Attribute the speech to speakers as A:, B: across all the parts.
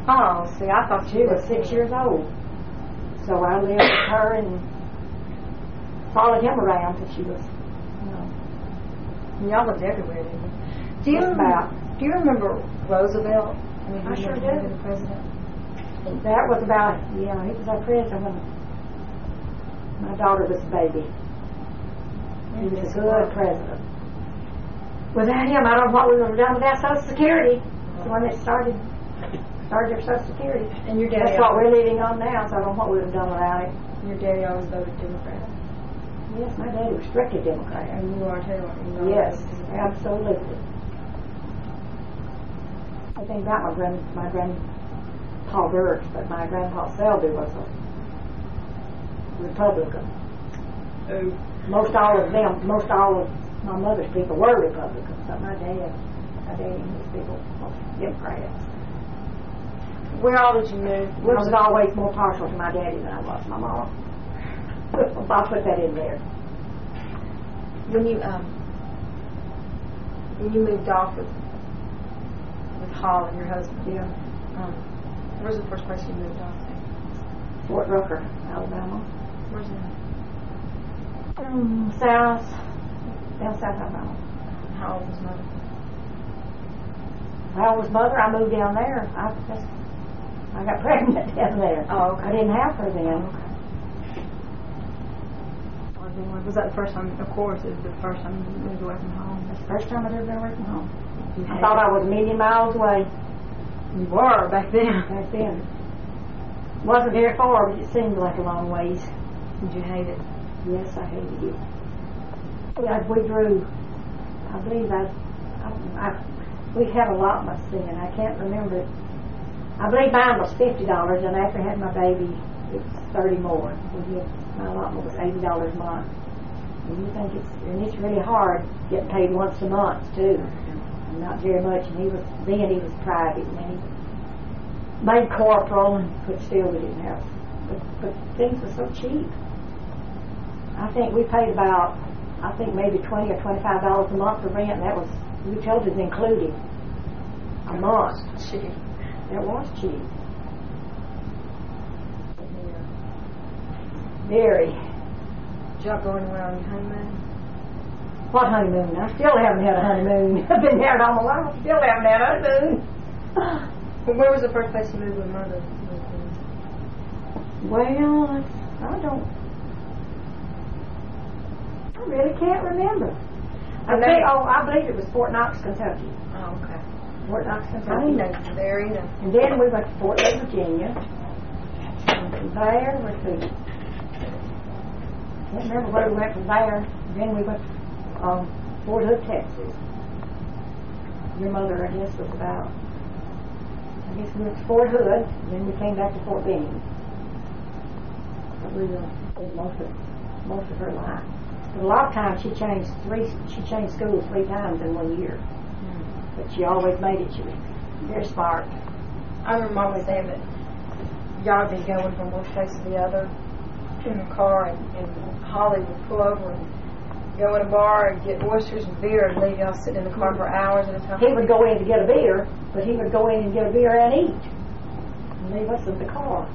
A: Oh, see, I thought
B: She was 6 years old. So I lived with her and followed him around till she was, you know.
A: Y'all lived everywhere, didn't you? Do you
B: Just about.
A: Do you remember Roosevelt?
B: I sure
A: He
B: do.
A: was the president.
B: That was about, yeah, he was our president when my daughter was a baby. He was a good president. Without him, I don't know what we would have done without Social Security. It's the one that started their Social Security.
A: And your daddy.
B: That's what we're living on now, so I don't know what we would have done without it.
A: Your daddy always voted Democrat.
B: Yes, my daddy was strictly Democrat.
A: And you are too, aren't you?
B: Yes, absolutely. I think about my grandpa Birch, but my grandpa Selby was a Republican.
A: Oh.
B: Most all of my mother's people were Republicans, but my dad and his people were Democrats.
A: Where all did you move?
B: I was always more partial to my daddy than I was my mom. I'll put that in there.
A: When you moved off with Hall and your husband,
B: Yeah.
A: Where's the first place you moved off to?
B: Fort Rucker, Alabama.
A: Where's that?
B: Down south Alabama.
A: How old was Mother?
B: How old was Mother? I moved down there. I got pregnant down there.
A: Oh, okay.
B: I didn't have her then.
A: Okay. Was that the first time? Of course, it was the first time you moved away from home.
B: That's the first time I'd ever been away from home.
A: You
B: I thought I was a million miles away.
A: You were back then.
B: Back then. Wasn't very far, but it seemed like a long ways.
A: Did you hate it?
B: Yes, I hated it. We drew, I believe we had allotments then. I can't remember it. I believe mine was $50, and after I had my baby, it was 30 more. My allotment was $80 a month. And you think it's really hard getting paid once a month too. Not very much, and he was private, and then he made corporal, but still we didn't have. But things were so cheap. I think we paid about, maybe $20 or $25 a month for rent, and that was utilities included. A month.
A: Cheap.
B: It was cheap. Very.
A: Did y'all go anywhere on your honeymoon?
B: What honeymoon? I still haven't had a honeymoon. I've been married all my life. Still haven't had a honeymoon.
A: Well, where was the first place you moved with Mother?
B: Well, I really can't remember. I believe it was Fort Knox, Kentucky.
A: Oh, okay.
B: Fort Knox,
A: I
B: Kentucky.
A: didn't know there either.
B: And then we went to Fort Lee, Virginia. And from there, I can't remember where we went from there. Then we went to Fort Hood, Texas. Your mother, I guess, was about. We went to Fort Hood, and then we came back to Fort Benning. But we were most of her life. But a lot of times she changed schools 3 times in 1 year. But she always made it. She was very smart.
A: I remember Mom was saying that y'all had been going from one place to the other in the car, and Holly would pull over and go in a bar and get oysters and beer and leave y'all sitting in the car for hours at a time.
B: He would go in to get a beer, but he would go in and get a beer and eat. And leave us in the car.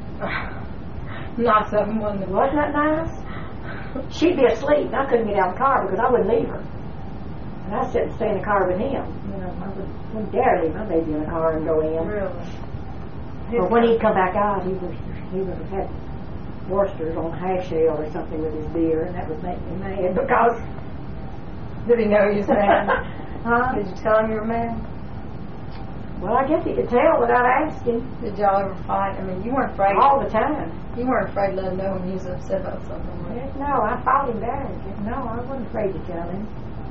A: Nice of him, wasn't it?
B: Wasn't that nice? She'd be asleep, and I couldn't get out of the car because I wouldn't leave her. And I'd sit and stay in the car with him. You know, I wouldn't dare leave my baby in the car and go in.
A: Really?
B: But when he'd come back out, he would have had Worcesters on half shell or something with his beer, and that would make me mad because.
A: Did he know you was mad?
B: Huh?
A: Did you tell him you were mad?
B: Well, I guess he could tell without asking.
A: Did y'all ever fight? I mean, you weren't afraid.
B: All the time.
A: You weren't afraid to let him know when he was upset about something, were you?
B: Yes, no, I fought him back. No, I wasn't afraid to tell him.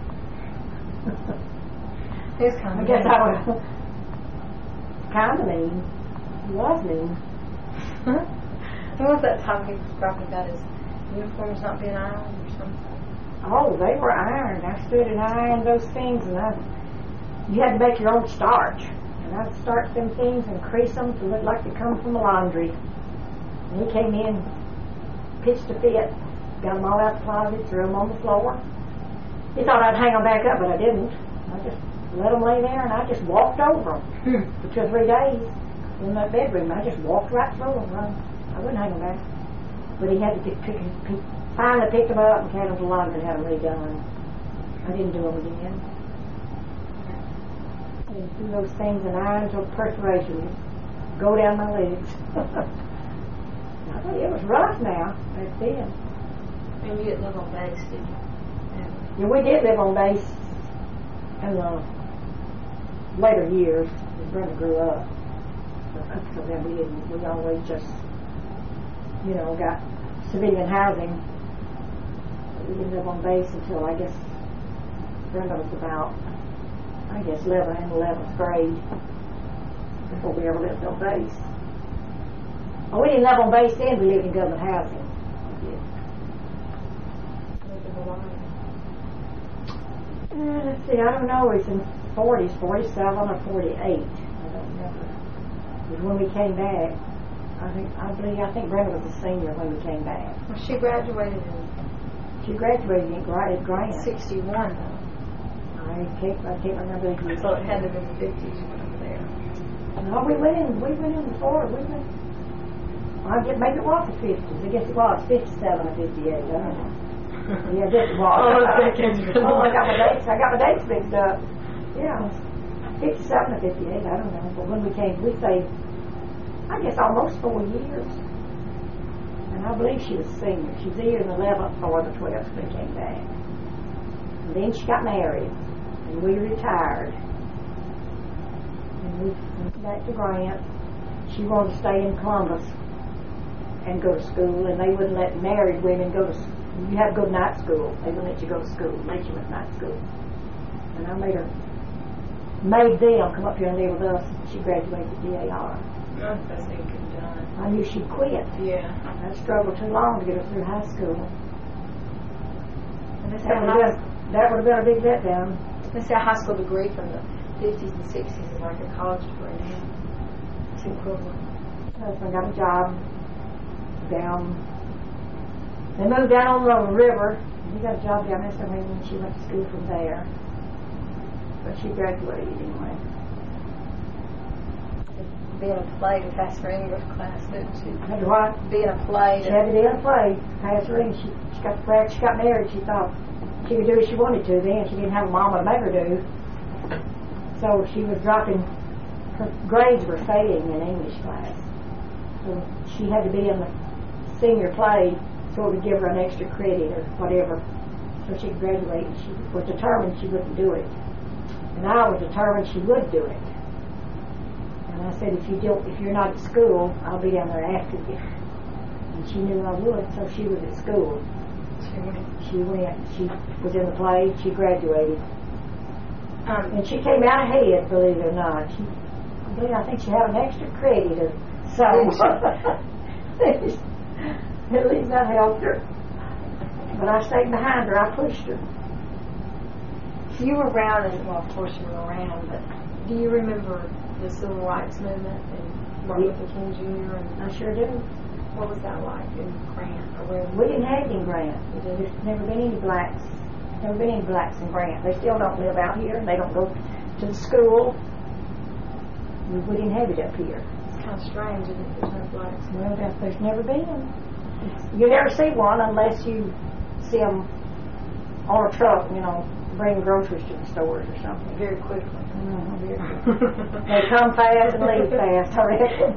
A: He was kind
B: I
A: of
B: guess
A: mean.
B: I was kind of mean. He was mean.
A: What was that time he was talking about his uniforms not being ironed or something?
B: Oh, they were ironed. I stood and ironed those things, and you had to make your own starch. And I'd starch them things and crease them to look like they come from the laundry. And he came in, pitched a fit, got them all out of the closet, threw them on the floor. He thought I'd hang them back up, but I didn't. I just let them lay there, and I just walked over them for 2 or 3 days. in my bedroom. I just walked right through them. I wouldn't hang them back. But he had to finally picked them up and carried them to London and had them redone. I didn't do them again. And do those things and I until perspiration would go down my legs. I tell you, it was rough now back then.
A: And you didn't live on base, did you?
B: Yeah, we did live on base in the later years as Brenda grew up. But up till then we always just, got civilian housing. We didn't live on base until I guess Brenda was about 11th grade before we ever lived on base. Well, we didn't live on base then, we lived in government housing. Let's see, I don't know, it's in 40s, 47 or 48. I don't remember. It was when we came back. I think Brenda was a senior when we came back.
A: Well, she graduated in
B: She graduated at Grant.
A: 61, though.
B: I can't remember the year.
A: So it had to have been the 50s when we were there.
B: No, we went in before, maybe it was the 50s. I guess it was 57 or 58. I don't know. Yeah, this was. I got my dates mixed up. Yeah, 57 or 58. I don't know. But when we came, we stayed, I guess, almost 4 years. And I believe she was a senior. She was either in the 11th or the 12th when we came back. And then she got married, and we retired. And we went back to Grant. She wanted to stay in Columbus and go to school, and they wouldn't let married women go to school. You had to go to night school. They wouldn't let you go to school. Let you went to night school. And I made them come up here and live with us. She graduated at DAR.
A: That's the best thing you could have done.
B: I knew she'd quit.
A: Yeah.
B: I struggled too long to get her through high school.
A: And
B: That would have been a big letdown.
A: they say a high school degree from the 50s and 60s is like a college degree now. It's equivalent.
B: My husband got a job down. They moved down on the river. He got a job down there somewhere, and she went to school from there. But she graduated anyway.
A: Being a play to pass her English class, didn't she?
B: Had what?
A: Being a play.
B: She had to be in a play. Pass her in. She got married. She thought she could do what she wanted to then. She didn't have a mama to make her do. So she was dropping. Her grades were failing in English class. So she had to be in the senior play, so it would give her an extra credit or whatever, so she could graduate. She was determined she wouldn't do it, and I was determined she would do it. And I said, if you're not at school, I'll be down there after you. And she knew I would, so she was at school. She went. She was in the play. She graduated, and she came out ahead. Believe it or not, I think she had an extra credit or something. At least that helped her. But I stayed behind her. I pushed her.
A: You were around, and well, of course you were around, but do you remember the Civil Rights Movement and Martin Luther King Jr.? And
B: I sure do.
A: what was that like in Grant? Or where?
B: We didn't have any in Grant. There's never been any blacks. Never been any blacks in Grant. They still don't live out here. They don't go to the school. We didn't have it up here.
A: It's kind of strange, isn't it? There's no blacks.
B: Well, there's never been. You never see one unless you see them on a truck, bring groceries to the stores or something.
A: Very quickly.
B: Very quickly. They come fast and leave fast, I reckon.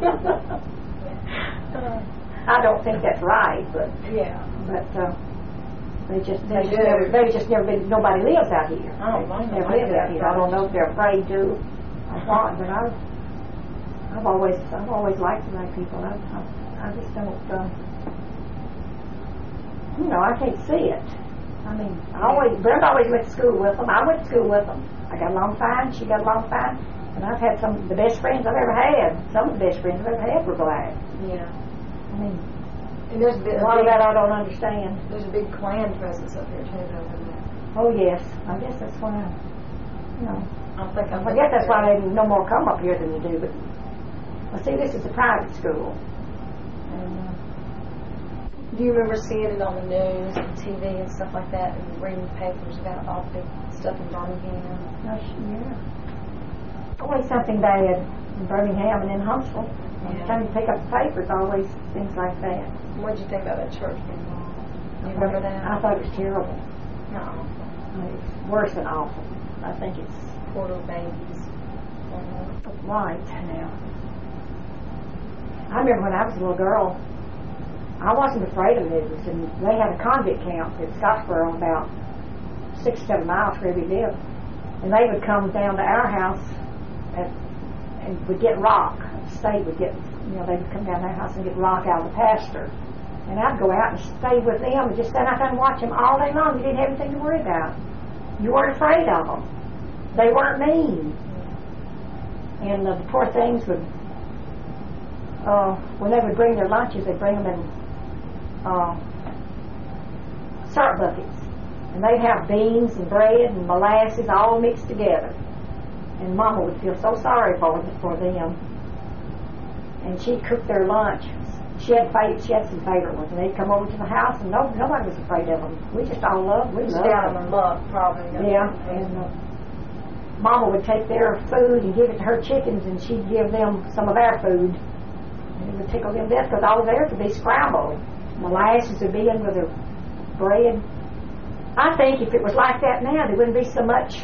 B: I don't think that's right, but
A: yeah.
B: But they just never been. Nobody lives out here.
A: Oh,
B: They never lived out here. I don't know if they're afraid to or what, but I've always liked the white people. I just don't. I can't see it. I mean, Brenda always went to school with them. I went to school with them. I got along fine. She got along fine. And I've had some of the best friends I've ever had. Some of the best friends I've ever had were black.
A: Yeah.
B: I mean,
A: and there's
B: a lot of that I don't understand.
A: There's a big Klan presence up here too, though.
B: Oh yes, I guess that's why.
A: I
B: guess that's why they no more come up here than you do. But see, this is a private school. And,
A: do you remember seeing it on the news and TV and stuff like that, and reading the papers about all the big stuff in Birmingham?
B: yeah. Always something bad in Birmingham and in Huntsville. Every time you pick up the paper, it's always things like that.
A: What did you think about that church being bombed? Do you remember that?
B: I thought it was terrible.
A: No.
B: It's worse than awful. I think it's
A: Poor little babies.
B: right now. I remember when I was a little girl, I wasn't afraid of news, and they had a convict camp at Scottsboro, about 6-7 miles where we lived, and they would come down to our house and would get rock. The state would get, they would come down to our house and get rock out of the pasture, and I'd go out and stay with them and just stand out there and watch them all day long. You didn't have anything to worry about. You weren't afraid of them. They weren't mean. And the poor things would, when they would bring their lunches, they'd bring them in syrup buckets. And they'd have beans and bread and molasses all mixed together. And Mama would feel so sorry for them. And she'd cook their lunch. She had some favorite ones. And they'd come over to the house, and nobody was afraid of them. We just all loved them.
A: Down in love, probably.
B: Yeah. And Mama would take their food and give it to her chickens, and she'd give them some of our food. And it would tickle them death because all theirs would be scrambled. Molasses would be in with the bread. I think if it was like that now, there wouldn't be so much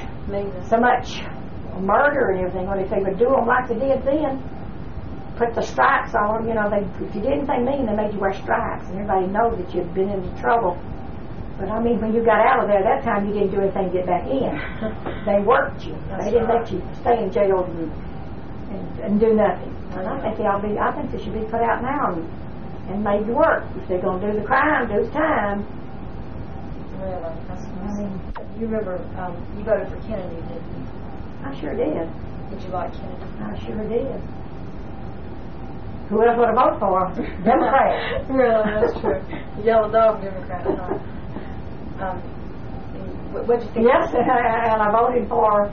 B: murder and everything. Or if they would do them like they did then, put the stripes on them. If you did anything mean, they made you wear stripes, and everybody knows that you'd been into trouble. But I mean, when you got out of there that time, you didn't do anything to get back in. They worked you. They didn't let you stay in jail and do nothing. And I think they should be put out now and made to work. If they're going to do the crime, do the time.
A: Really? You remember, you voted for Kennedy, didn't you?
B: I sure did.
A: Did you like Kennedy?
B: I sure did. Who else would I vote for? Democrat.
A: Really, that's true. Yellow Dog Democrat. What did you think?
B: Yes, and I voted for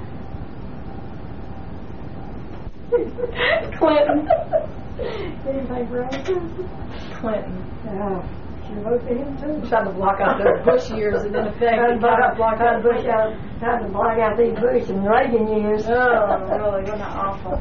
B: Clinton. Anybody for
A: Clinton.
B: Sure voted for him too.
A: Trying to block out the Bush years and then
B: trying to block out these Bush and Reagan years.
A: Oh, really? Wasn't that awful?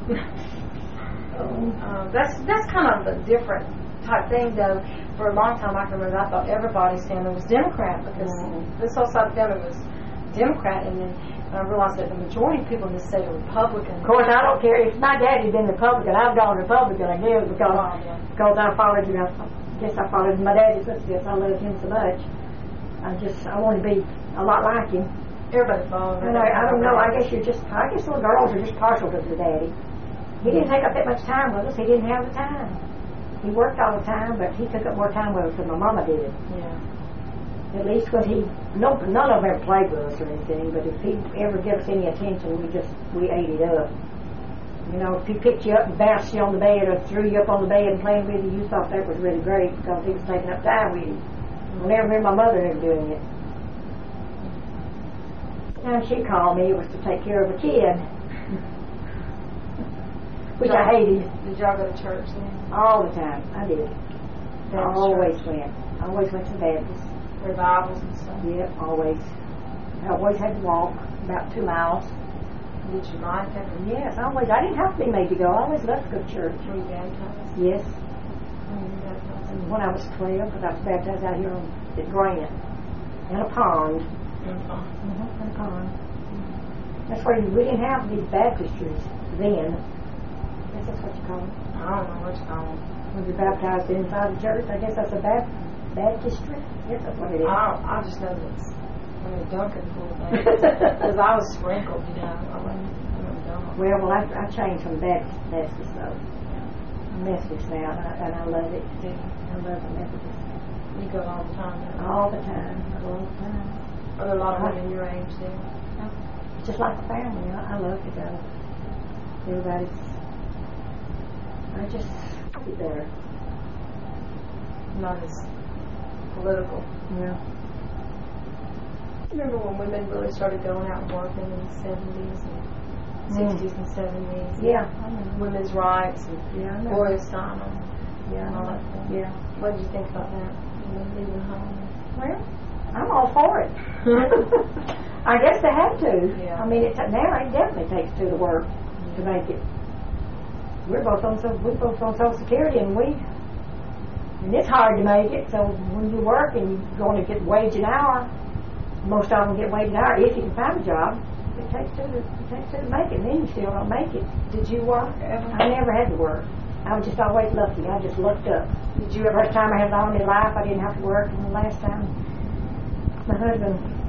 A: That's kind of a different type thing, though. For a long time, I can remember, I thought everybody's standard was Democrat because this whole side of government was Democrat, and then I realized that the majority of people in this state are Republican.
B: Of course, I don't care if my daddy'd been Republican. I've gone Republican, I guess, because I followed, I followed my daddy's footsteps. I loved him so much. I want to be a lot like him.
A: Everybody followed him.
B: I don't know. I guess little girls are just partial to their daddy. He didn't take up that much time with us. He didn't have the time. He worked all the time, but he took up more time with us than my mama did.
A: Yeah.
B: At least when none of them ever played with us or anything, but if he ever gave us any attention, we ate it up. If he picked you up and bounced you on the bed or threw you up on the bed and playing with you, you thought that was really great because he was taking up time with you. I never remember my mother ever doing it. The time she called me, it was to take care of a kid. Which I hated.
A: Did y'all go to church then?
B: All the time. I did. I always went. I always went to Baptist.
A: Revivals and stuff?
B: Yep, always. I always had to walk about 2 miles.
A: Did you mind that?
B: Yes, always. I didn't have to be made to go. I always loved to go to church.
A: Were you baptized?
B: Yes.
A: When were you baptized?
B: And when I was 12, because I was baptized out here at Grant. In a pond.
A: In
B: a pond. That's where we didn't have these baptistries then. I guess that's what you call them.
A: I don't know what you call them.
B: When you're baptized inside the church, I guess that's a baptistry. Yes, that's what it is.
A: I just know that it's Duncan full of because I was sprinkled, I wasn't dumb.
B: Well, I changed from Baptist, so I'm Methodist now, and I love it. I love the Methodist.
A: You go all the time?
B: All the time. I go all the time.
A: Are there a lot of women your age there?
B: It's just like a family. I love to go. I just be there.
A: Not as political.
B: Yeah.
A: Remember when women really started going out and working in the 70s and 60s and 70s?
B: Yeah.
A: Women's rights and Gloria Steinem.
B: Yeah.
A: And all that thing.
B: Yeah.
A: What did you think about that? Leaving home?
B: Well, I'm all for it. I guess they have to.
A: Yeah.
B: I mean, now it definitely takes two to work to make it. we're both on Social Security, and it's hard to make it. So when you work and you're going to get wage an hour, most of them get wage an hour if you can find a job. It takes two to make it. Then you still don't make it.
A: Did you work ever?
B: I never had to work. I was just always lucky. I just looked up.
A: Did you ever?
B: First time I had my only life, I didn't have to work, and the last time my husband